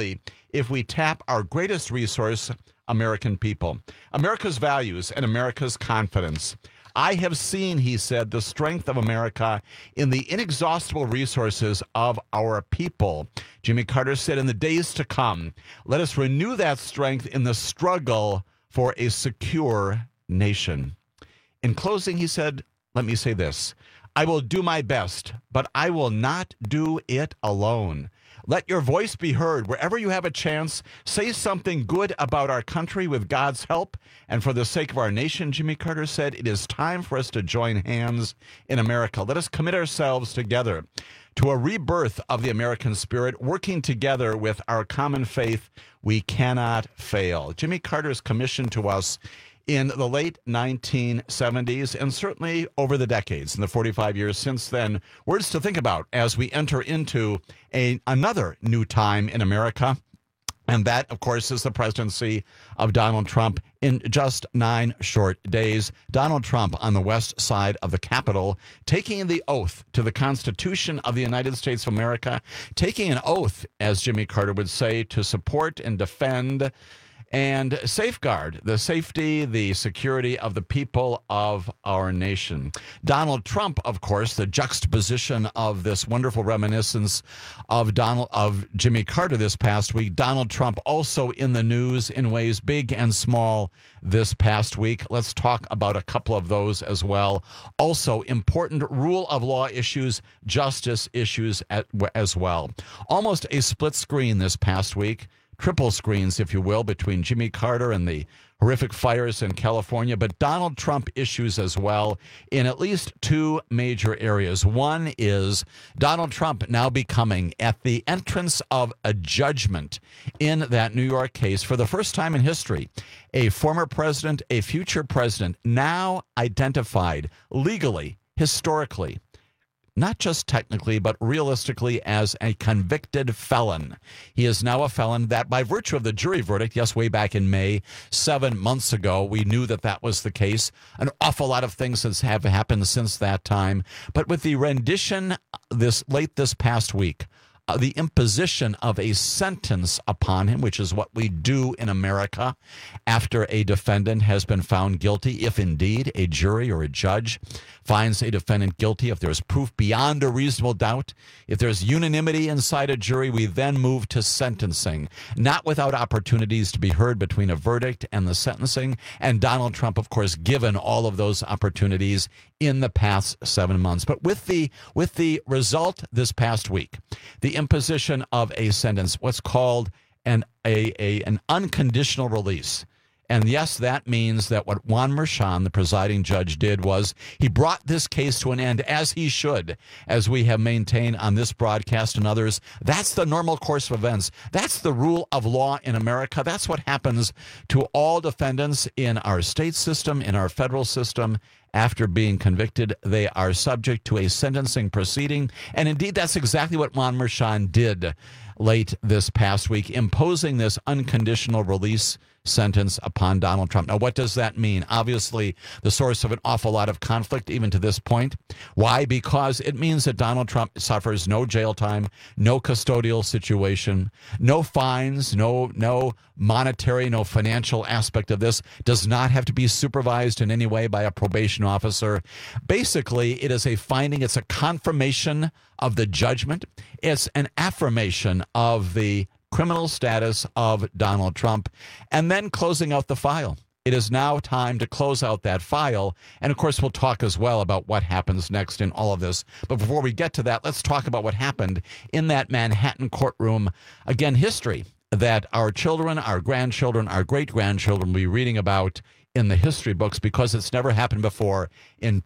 if we tap our greatest resource, American people, America's values, and America's confidence. I have seen, he said, the strength of America in the inexhaustible resources of our people. Jimmy Carter said, in the days to come, let us renew that strength in the struggle for a secure nation. In closing, he said, let me say this. I will do my best, but I will not do it alone. Let your voice be heard. Wherever you have a chance, say something good about our country with God's help. And for the sake of our nation, Jimmy Carter said, it is time for us to join hands in America. Let us commit ourselves together to a rebirth of the American spirit, working together with our common faith. We cannot fail. Jimmy Carter's commission to us in the late 1970s and certainly over the decades, in the 45 years since then, words to think about as we enter into another new time in America. And that, of course, is the presidency of Donald Trump in just 9 short days. Donald Trump on the west side of the Capitol, taking the oath to the Constitution of the United States of America, taking an oath, as Jimmy Carter would say, to support and defend and safeguard the safety, the security of the people of our nation. Donald Trump, of course, the juxtaposition of this wonderful reminiscence of Jimmy Carter this past week. Donald Trump also in the news in ways big and small this past week. Let's talk about a couple of those as well. Also, important rule of law issues, justice issues as well. Almost a split screen this past week. Triple screens, if you will, between Jimmy Carter and the horrific fires in California, but Donald Trump issues as well in at least 2 major areas. One is Donald Trump now becoming, at the entrance of a judgment in that New York case, for the first time in history, a former president, a future president, now identified legally, historically, not just technically, but realistically as a convicted felon. He is now a felon that by virtue of the jury verdict, yes, way back in May, 7 months ago, we knew that that was the case. An awful lot of things have happened since that time. But with the rendition this past week, the imposition of a sentence upon him, which is what we do in America after a defendant has been found guilty, if indeed a jury or a judge finds a defendant guilty, if there's proof beyond a reasonable doubt, if there's unanimity inside a jury, we then move to sentencing, not without opportunities to be heard between a verdict and the sentencing. And Donald Trump, of course, given all of those opportunities in the past 7 months. But with the result this past week, the imposition of a sentence, what's called an unconditional release. And yes, that means that what Juan Merchan, the presiding judge, did was he brought this case to an end, as he should, as we have maintained on this broadcast and others. That's the normal course of events. That's the rule of law in America. That's what happens to all defendants in our state system, in our federal system. After being convicted, they are subject to a sentencing proceeding. And indeed, that's exactly what Juan Merchan did late this past week, imposing this unconditional release sentence upon Donald Trump. Now, what does that mean? Obviously, the source of an awful lot of conflict, even to this point. Why? Because it means that Donald Trump suffers no jail time, no custodial situation, no fines, no monetary, no financial aspect of this, does not have to be supervised in any way by a probation officer. Basically, it is a finding, it's a confirmation of the judgment. It's an affirmation of the criminal status of Donald Trump, and then closing out the file. It is now time to close out that file. And of course, we'll talk as well about what happens next in all of this. But before we get to that, let's talk about what happened in that Manhattan courtroom. Again, history that our children, our grandchildren, our great-grandchildren will be reading about in the history books, because it's never happened before in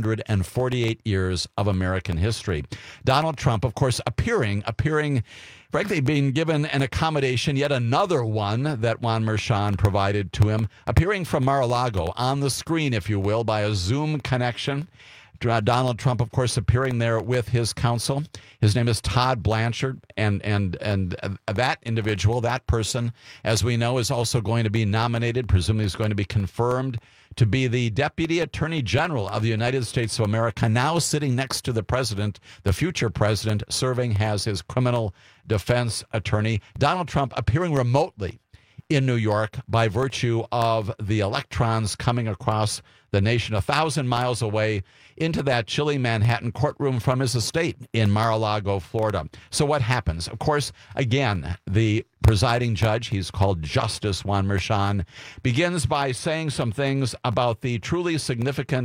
248 years of American history. Donald Trump, of course, appearing, frankly, being given an accommodation, yet another one that Juan Merchan provided to him, appearing from Mar-a-Lago on the screen, if you will, by a Zoom connection. Donald Trump, of course, appearing there with his counsel. His name is Todd Blanchard, and that individual, that person, as we know, is also going to be nominated, presumably is going to be confirmed to be the Deputy Attorney General of the United States of America, now sitting next to the president, the future president, serving as his criminal defense attorney. Donald Trump appearing remotely in New York by virtue of the electrons coming across the nation 1,000 miles away into that chilly Manhattan courtroom from his estate in Mar-a-Lago, Florida. So what happens? Of course, again, the presiding judge, he's called Justice Juan Merchan, begins by saying some things about the truly significant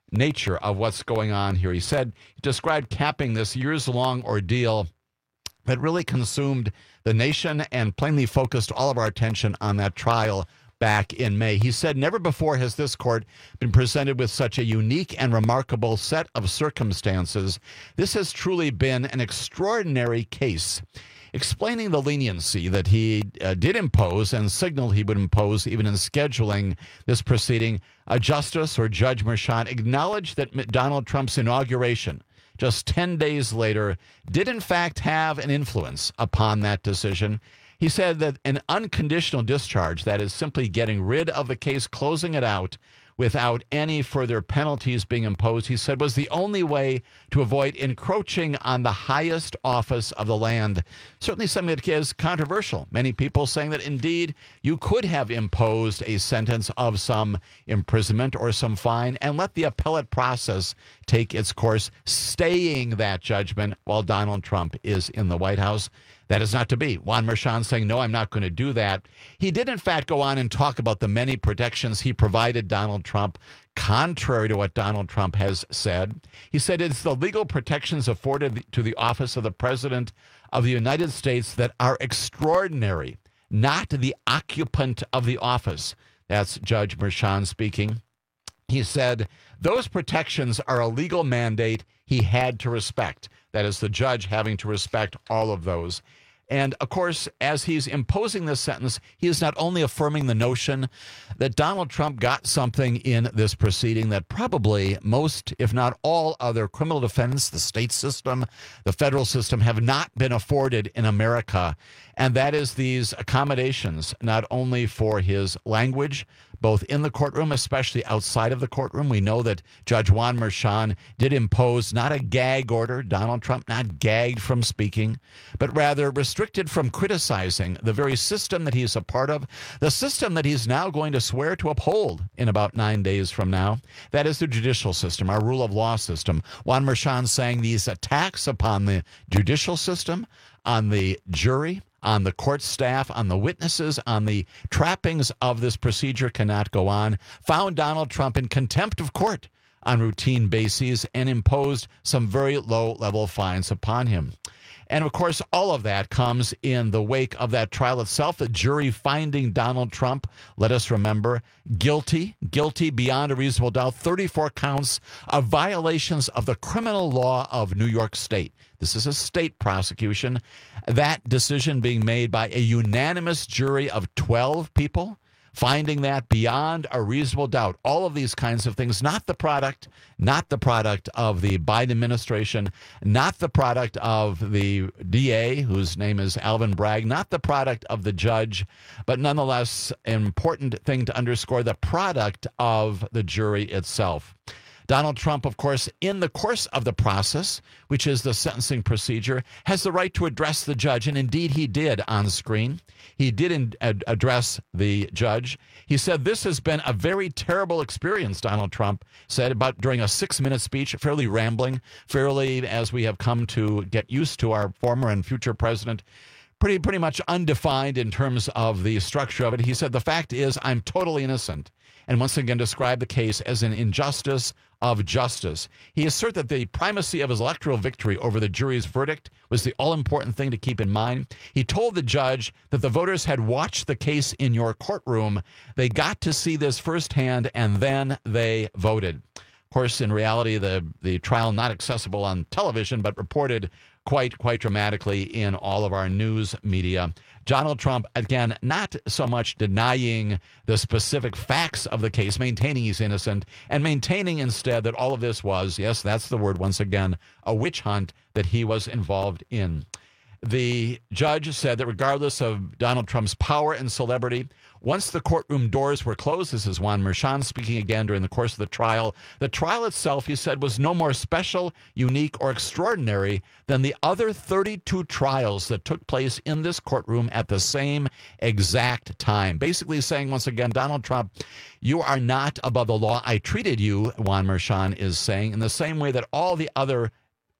nature of what's going on here. He described capping this years-long ordeal that really consumed the nation and plainly focused all of our attention on that trial back in May. He said, never before has this court been presented with such a unique and remarkable set of circumstances. This has truly been an extraordinary case. Explaining the leniency that he did impose and signaled he would impose even in scheduling this proceeding, Justice or Judge Merchan acknowledged that Donald Trump's inauguration just 10 days later did in fact have an influence upon that decision. He said that an unconditional discharge, that is simply getting rid of the case, closing it out without any further penalties being imposed, he said was the only way to avoid encroaching on the highest office of the land. Certainly something that is controversial. Many people saying that indeed you could have imposed a sentence of some imprisonment or some fine and let the appellate process take its course, staying that judgment while Donald Trump is in the White House. That is not to be. Juan Merchan saying, no, I'm not going to do that. He did, in fact, go on and talk about the many protections he provided Donald Trump, contrary to what Donald Trump has said. He said it's the legal protections afforded to the office of the President of the United States that are extraordinary, not the occupant of the office. That's Judge Merchan speaking. He said those protections are a legal mandate he had to respect. That is, the judge having to respect all of those. And, of course, as he's imposing this sentence, he is not only affirming the notion that Donald Trump got something in this proceeding that probably most, if not all, other criminal defendants, the state system, the federal system, have not been afforded in America. And that is these accommodations, not only for his language, both in the courtroom, especially outside of the courtroom. We know that Judge Juan Merchan did impose not a gag order, Donald Trump not gagged from speaking, but rather restricted from criticizing the very system that he's a part of, the system that he's now going to swear to uphold in about 9 days from now. That is the judicial system, our rule of law system. Juan Merchan saying these attacks upon the judicial system, on the jury, on the court staff, on the witnesses, on the trappings of this procedure cannot go on, found Donald Trump in contempt of court on routine bases and imposed some very low-level fines upon him. And, of course, all of that comes in the wake of that trial itself, the jury finding Donald Trump, let us remember, guilty beyond a reasonable doubt, 34 counts of violations of the criminal law of New York State. This is a state prosecution. That decision being made by a unanimous jury of 12 people, finding that beyond a reasonable doubt. All of these kinds of things, not the product of the Biden administration, not the product of the DA, whose name is Alvin Bragg, not the product of the judge, but nonetheless, an important thing to underscore, the product of the jury itself. Donald Trump, of course, in the course of the process, which is the sentencing procedure, has the right to address the judge, and indeed he did on screen. He did address the judge. He said, this has been a very terrible experience, Donald Trump said about during a 6-minute speech, fairly rambling, fairly, as we have come to get used to our former and future president, pretty much undefined in terms of the structure of it. He said, the fact is, I'm totally innocent. And once again described the case as an injustice of justice. He asserted that the primacy of his electoral victory over the jury's verdict was the all-important thing to keep in mind. He told the judge that the voters had watched the case in your courtroom. They got to see this firsthand, and then they voted. Of course, in reality, the trial not accessible on television, but reported quite dramatically in all of our news media. Donald Trump, again, not so much denying the specific facts of the case, maintaining he's innocent, and maintaining instead that all of this was, yes, that's the word once again, a witch hunt that he was involved in. The judge said that regardless of Donald Trump's power and celebrity, once the courtroom doors were closed, this is Juan Merchan speaking again during the course of the trial itself, he said, was no more special, unique, or extraordinary than the other 32 trials that took place in this courtroom at the same exact time. Basically saying, once again, Donald Trump, you are not above the law. I treated you, Juan Merchan is saying, in the same way that all the other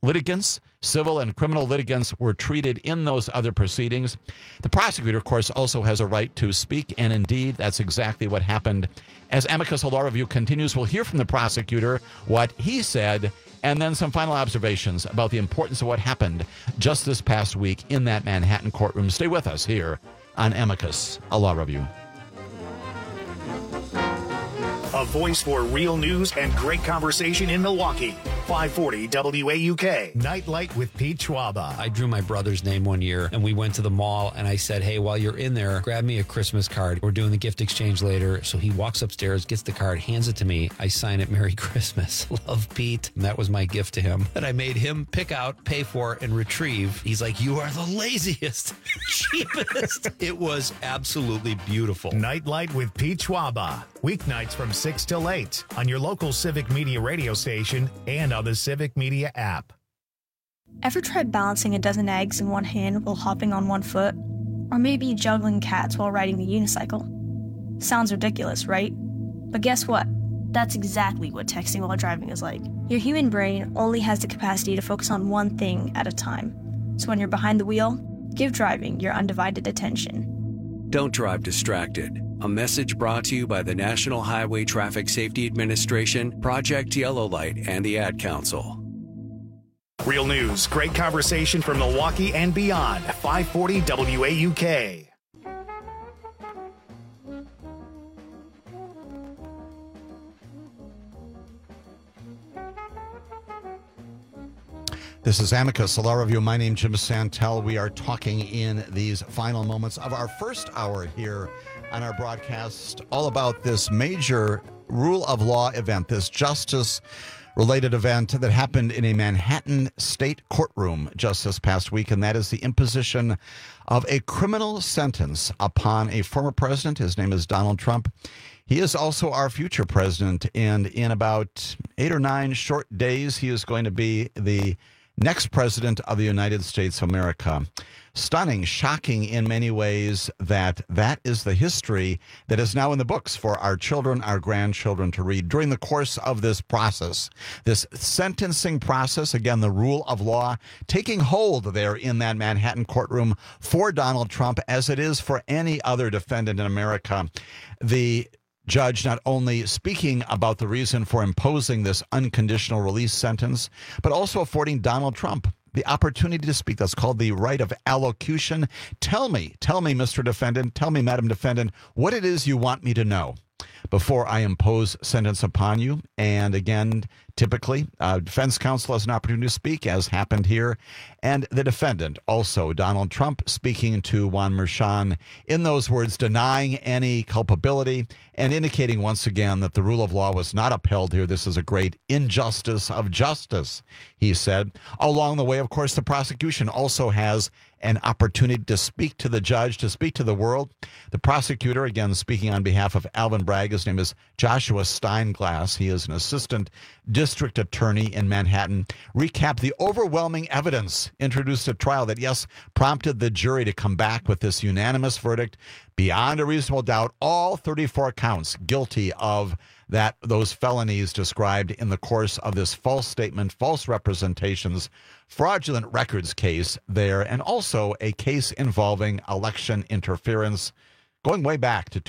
litigants, civil and criminal litigants, were treated in those other proceedings. The prosecutor, of course, also has a right to speak, and indeed, that's exactly what happened. As Amicus Law Review continues, we'll hear from the prosecutor what he said, and then some final observations about the importance of what happened just this past week in that Manhattan courtroom. Stay with us here on Amicus Law Review. A voice for real news and great conversation in Milwaukee. 540 WAUK. Nightlight with Pete Schwaba. I drew my brother's name one year, and we went to the mall, and I said, hey, while you're in there, grab me a Christmas card. We're doing the gift exchange later. So he walks upstairs, gets the card, hands it to me. I sign it, Merry Christmas. Love, Pete. And that was my gift to him that I made him pick out, pay for, and retrieve. He's like, you are the laziest, cheapest. It was absolutely beautiful. Nightlight with Pete Schwaba. Weeknights from 6 till 8 on your local Civic Media radio station and on the Civic Media app. Ever tried balancing a dozen eggs in one hand while hopping on one foot? Or maybe juggling cats while riding the unicycle? Sounds ridiculous, right? But guess what? That's exactly what texting while driving is like. Your human brain only has the capacity to focus on one thing at a time. So when you're behind the wheel, give driving your undivided attention. Don't drive distracted. A message brought to you by the National Highway Traffic Safety Administration, Project Yellow Light, and the Ad Council. Real news, great conversation from Milwaukee and beyond. 540 WAUK. This is Amicus Law Review. My name is Jim Santel. We are talking in these final moments of our first hour here on our broadcast all about this major rule of law event, this justice-related event that happened in a Manhattan state courtroom just this past week, and that is the imposition of a criminal sentence upon a former president. His name is Donald Trump. He is also our future president, and in about 8 or 9 short days, he is going to be the next president of the United States of America. Stunning, shocking in many ways that is the history that is now in the books for our children, our grandchildren to read during the course of this process. This sentencing process, again, the rule of law, taking hold there in that Manhattan courtroom for Donald Trump as it is for any other defendant in America. The judge not only speaking about the reason for imposing this unconditional release sentence, but also affording Donald Trump the opportunity to speak. That's called the right of allocution. Tell me, Mr. Defendant, tell me, Madam Defendant, what it is you want me to know before I impose sentence upon you. And again, typically, defense counsel has an opportunity to speak, as happened here. And the defendant, also Donald Trump, speaking to Juan Merchan, in those words, denying any culpability and indicating once again that the rule of law was not upheld here. This is a great injustice of justice, he said. Along the way, of course, the prosecution also has an opportunity to speak to the judge, to speak to the world. The prosecutor, again, speaking on behalf of Alvin Bragg, his name is Joshua Steinglass. He is an assistant district attorney in Manhattan, recapped the overwhelming evidence introduced at trial that, yes, prompted the jury to come back with this unanimous verdict beyond a reasonable doubt, all 34 counts guilty of those felonies described in the course of this false statement, false representations, fraudulent records case there, and also a case involving election interference going way back to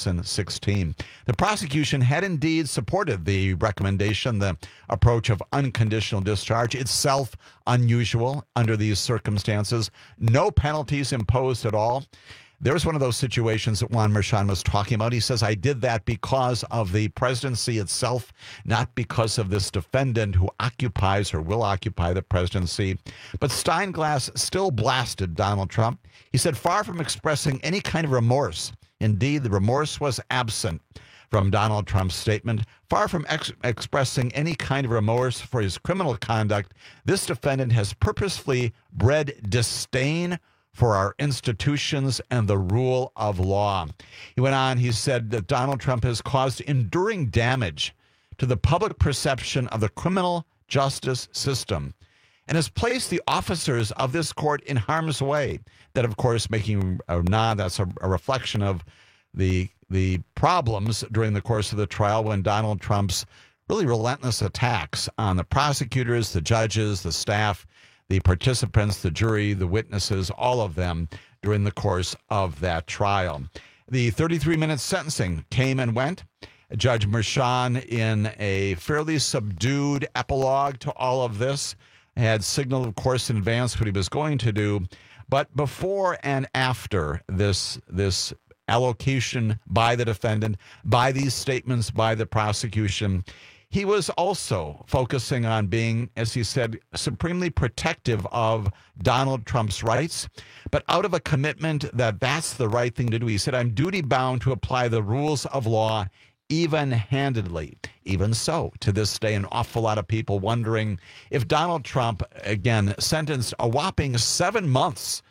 2016. The prosecution had indeed supported the recommendation, the approach of unconditional discharge, itself unusual under these circumstances. No penalties imposed at all. There's one of those situations that Juan Merchan was talking about. He says, I did that because of the presidency itself, not because of this defendant who occupies or will occupy the presidency. But Steinglass still blasted Donald Trump. He said, far from expressing any kind of remorse, indeed, the remorse was absent from Donald Trump's statement. Far from expressing any kind of remorse for his criminal conduct, this defendant has purposefully bred disdain for our institutions and the rule of law. He went on, he said that Donald Trump has caused enduring damage to the public perception of the criminal justice system and has placed the officers of this court in harm's way. That, of course, making a nod, that's a reflection of the problems during the course of the trial when Donald Trump's really relentless attacks on the prosecutors, the judges, the staff, the participants, the jury, the witnesses, all of them during the course of that trial. The 33-minute sentencing came and went. Judge Merchan, in a fairly subdued epilogue to all of this, had signaled, of course, in advance what he was going to do. But before and after this allocation by the defendant, by these statements by the prosecution, he was also focusing on being, as he said, supremely protective of Donald Trump's rights, but out of a commitment that that's the right thing to do. He said, I'm duty-bound to apply the rules of law even-handedly. Even so, to this day, an awful lot of people wondering if Donald Trump, again, sentenced a whopping 7 months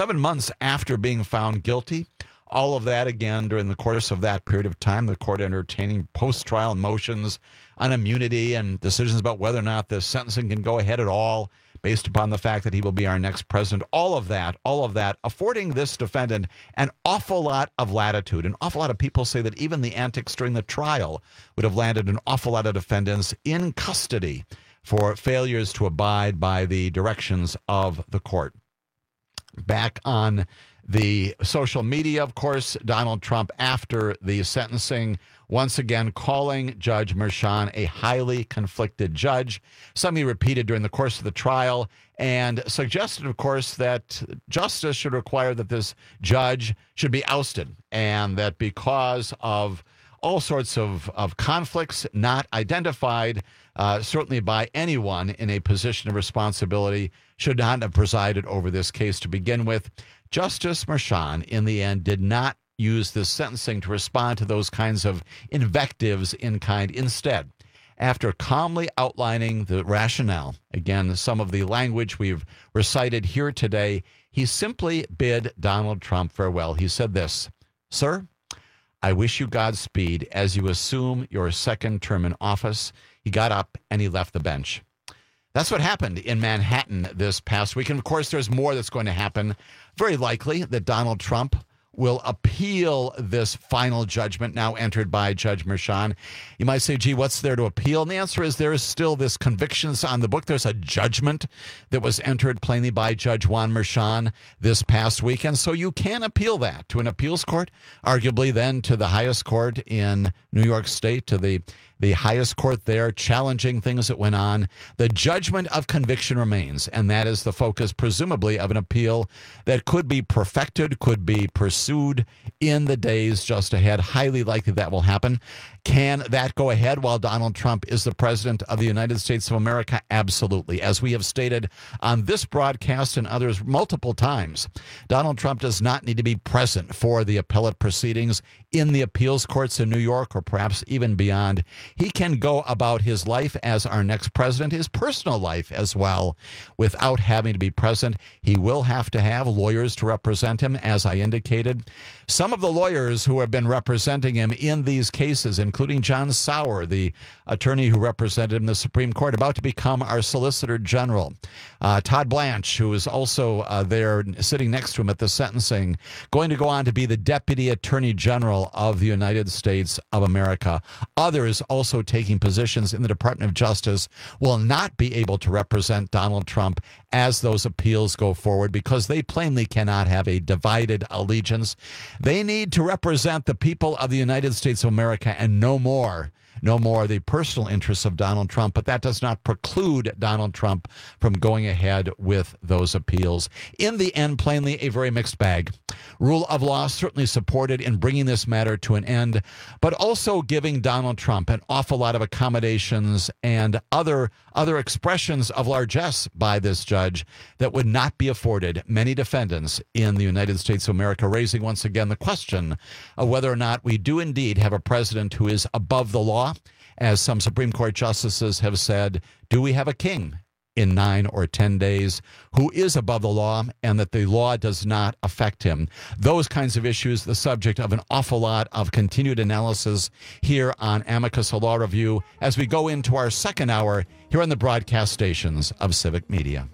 after being found guilty. All of that, again, during the course of that period of time, the court entertaining post-trial motions on immunity and decisions about whether or not the sentencing can go ahead at all based upon the fact that he will be our next president. All of that affording this defendant an awful lot of latitude. An awful lot of people say that even the antics during the trial would have landed an awful lot of defendants in custody for failures to abide by the directions of the court. Back on the social media, of course, Donald Trump, after the sentencing, once again calling Judge Merchan a highly conflicted judge, something he repeated during the course of the trial, and suggested, of course, that justice should require that this judge should be ousted, and that because of all sorts of conflicts not identified, certainly by anyone in a position of responsibility, should not have presided over this case to begin with. Justice Merchan, in the end, did not use this sentencing to respond to those kinds of invectives in kind. Instead, after calmly outlining the rationale, again, some of the language we've recited here today, he simply bid Donald Trump farewell. He said this, "Sir, I wish you Godspeed as you assume your second term in office." He got up and he left the bench. That's what happened in Manhattan this past week. And, of course, there's more that's going to happen. Very likely that Donald Trump will appeal this final judgment now entered by Judge Merchan. You might say, gee, what's there to appeal? And the answer is there is still this convictions on the book. There's a judgment that was entered plainly by Judge Juan Merchan this past week. And so you can appeal that to an appeals court, arguably then to the highest court in New York State, to the highest court there, challenging things that went on. The judgment of conviction remains, and that is the focus, presumably, of an appeal that could be perfected, could be pursued in the days just ahead. Highly likely that will happen. Can that go ahead while Donald Trump is the president of the United States of America? Absolutely. As we have stated on this broadcast and others multiple times, Donald Trump does not need to be present for the appellate proceedings in the appeals courts in New York or perhaps even beyond. He can go about his life as our next president, his personal life as well, without having to be present. He will have to have lawyers to represent him, as I indicated. Some of the lawyers who have been representing him in these cases, including John Sauer, the attorney who represented him in the Supreme Court, about to become our Solicitor General. Todd Blanche, who is also there sitting next to him at the sentencing, going to go on to be the Deputy Attorney General of the United States of America. Others also taking positions in the Department of Justice will not be able to represent Donald Trump as those appeals go forward because they plainly cannot have a divided allegiance. They need to represent the people of the United States of America and no more the personal interests of Donald Trump, but that does not preclude Donald Trump from going ahead with those appeals. In the end, plainly, a very mixed bag. Rule of law certainly supported in bringing this matter to an end, but also giving Donald Trump an awful lot of accommodations and other expressions of largesse by this judge that would not be afforded many defendants in the United States of America, raising once again the question of whether or not we do indeed have a president who is above the law. As some Supreme Court justices have said, do we have a king in 9 or 10 days who is above the law and that the law does not affect him? Those kinds of issues, the subject of an awful lot of continued analysis here on Amicus Law Review as we go into our second hour here on the broadcast stations of Civic Media.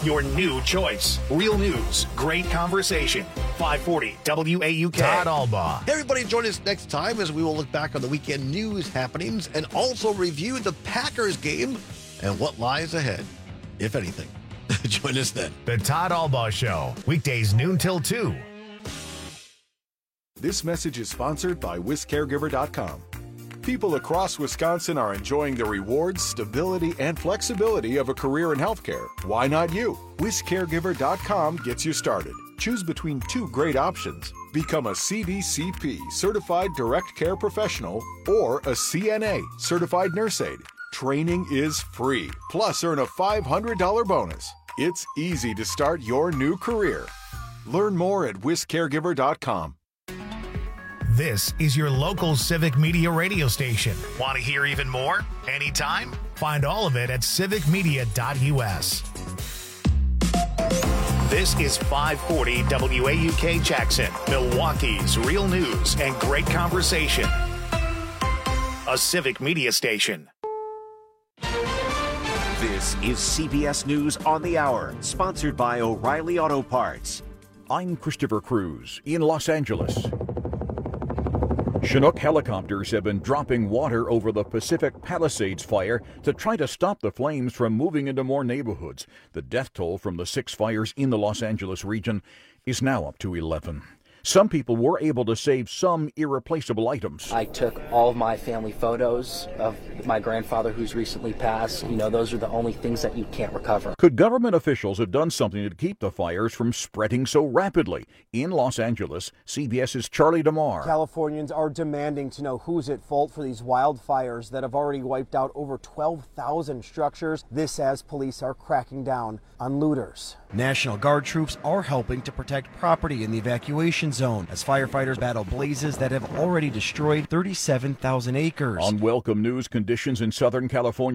your new choice. Real news, great conversation. 540 WAUK. Todd Albaugh. Hey, everybody, join us next time as we will look back on the weekend news happenings and also review the Packers game and what lies ahead, if anything. Join us then. The Todd Albaugh Show, weekdays noon till 2. This message is sponsored by WisCaregiver.com. People across Wisconsin are enjoying the rewards, stability, and flexibility of a career in healthcare. Why not you? WisCaregiver.com gets you started. Choose between two great options. Become a CDCP, Certified Direct Care Professional, or a CNA, Certified Nurse Aide. Training is free. Plus, earn a $500 bonus. It's easy to start your new career. Learn more at WisCaregiver.com. This is your local Civic Media radio station. Want to hear even more? Anytime? Find all of it at civicmedia.us. This is 540 WAUK Jackson, Milwaukee's real news and great conversation. A Civic Media station. This is CBS News on the Hour, sponsored by O'Reilly Auto Parts. I'm Christopher Cruz in Los Angeles. Chinook helicopters have been dropping water over the Pacific Palisades fire to try to stop the flames from moving into more neighborhoods. The death toll from the 6 fires in the Los Angeles region is now up to 11. Some people were able to save some irreplaceable items. I took all of my family photos of my grandfather who's recently passed. You know, those are the only things that you can't recover. Could government officials have done something to keep the fires from spreading so rapidly? In Los Angeles, CBS's Charlie DeMar. Californians are demanding to know who's at fault for these wildfires that have already wiped out over 12,000 structures. This as police are cracking down on looters. National Guard troops are helping to protect property in the evacuation zone as firefighters battle blazes that have already destroyed 37,000 acres. Unwelcome news: conditions in Southern California